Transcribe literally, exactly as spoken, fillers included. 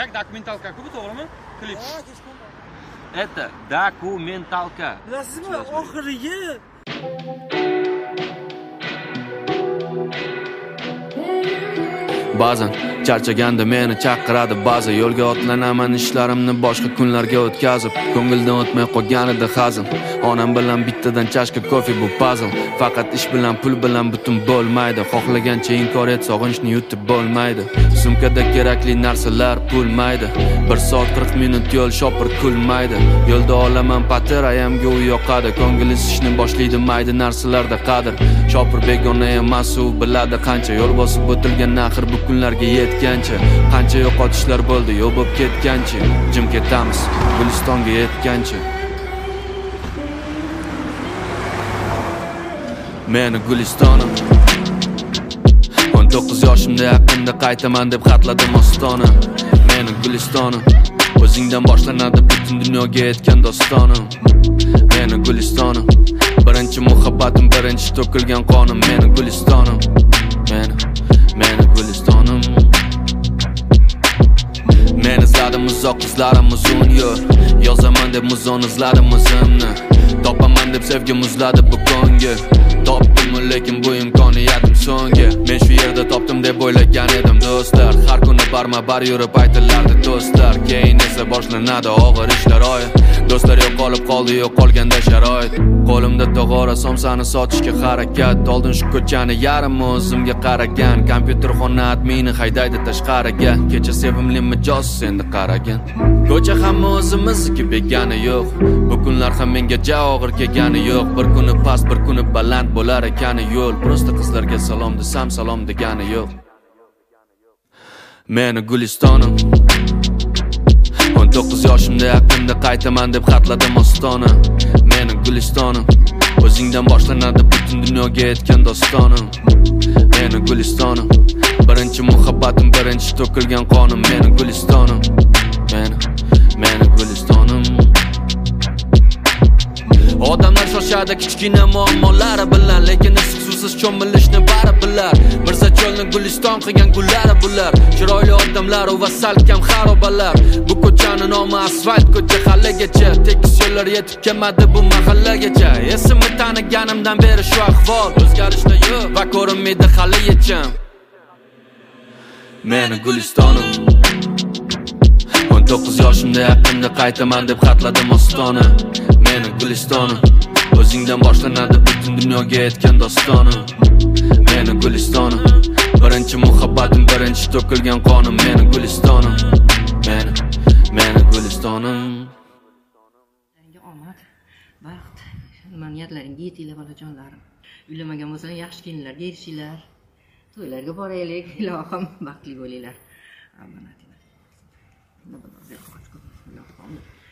Как dokumentalka-ku bu to'g'rimi? Klip. Ha, kechqurun. Это dokumentalka. Bilasizmi, oxirgi Ba'zan charchaganda meni chaqiradi, ba'zi yo'lga otlanaman, ishlarimni boshqa kunlarga o'tkazib, ko'ngildan o'tmay qolganida hazin. Onam bilan bittadan chashka kofe bu puzzle. Faqat ish bilan, pul bilan butun bo'lmaydi. Xohlagancha inkor et, sog'inchni yutib bo'lmaydi. Sumkada kerakli narsalar pulmaydi. bir soat qirq minut yo'l shopir kulmaydi. Yo'lda olaman patir, ayamga u yoqadi. Ko'ngil isishni boshlaydi mayda narsalarda qadr. Shopir begona emas, u biladi qancha yo'l bosib o'tilgan axir bu kunlarga yetgancha. Qancha yo'qotishlar bo'ldi, yo'q bo'lib ketgancha. Jim ketamiz, Gulistonga yetgancha. Meni Gulistonim o'n to'qqiz yoshimda yaqinda qaytaman deb xatladim Ostona. Meni Gulistonim o'zingdan boshlanadi butun dunyoga yetgan dostonim. Meni Gulistonim birinchi muhabbatim, birinchi to'kilgan qonim. Meni Gulistonim, meni meni Gulistonim. Meni izladim uzoq, izlarim uzun yo'l. Yozaman deb muzon izladim o'zimni. Topaman deb sevgim uzladi bu ko'ngil. Topdim lekin bu imkoniyatim so'nggi. Men shu yerda topdim deb o'ylagan edim do'stlar. Har kuni barma bar yurib aytilardi do'stlar. Keyin esa boshlanadi og'ir ishlar oy. Do'stlar yo'qolib qoldi, yo'qolganda sharoit. Qo'limda tog'ora somsani sotishga harakat. Oldin shu ko'chani yarim o'zimga qaragan. Kompyuterxona admini haydaydi tashqariga. Kecha sevimli mijoz endi qaragan. Ko'cha hamma o'zimizniki, begani yo'q. Bu kunlar ham menga ja og'ir kelgani yo'q. Bir kuni past, bir kuni baland bo'lar ekani yo'l. Prosta qizlarga salom desam salom degani yo'q. Meni Gulistonim o'n to'qqiz yoshimda yaqinda qaytaman deb xatladim Ostona. Meni Gulistonim o'zingdan boshlanadi butun dunyoga yetgan dostonim. Meni Gulistonim birinchi muhabbatim, birinchi to'kilgan qonim. Meni Gulistonim, meni meni Gulistonim. Odamlar shoshadi kichkina muammolari bilan, lekin issiqsuvsiz cho'milishni bari bilar. Mirza cho'lni Guliston qilgan gullari bular. Chiroyli odamlar va salkam xarobalar. Bu ko'chani nomi asfalt ko'cha haligacha. Tekis yo'llar yetib kelmadi bu mahallagacha. Esimni taniganimdan beri shu ahvol. O'zgarishda yo'q va ko'rinmaydi hali yechim. Meni Gulistonim o'n to'qqiz yoshimda yaqinda qaytaman deb xatladim Ostona. Meni Gulistonim o'zingdan boshlanadi butun dunyoga yetgan dostonim. Meni Gulistonim birinchi muhabbatim, birinchi to'kilgan qonim. Meni Gulistonim, meni meni Gulistonim. Yangi omad, baxt, nima niyatlaringga yetinglar bolajonlarim. Uylamagan bo'lsanglar yaxshi kelinlarga erishinglar. To'ylarga boraylik, ilohim baxtli bo'linglar. Amanat.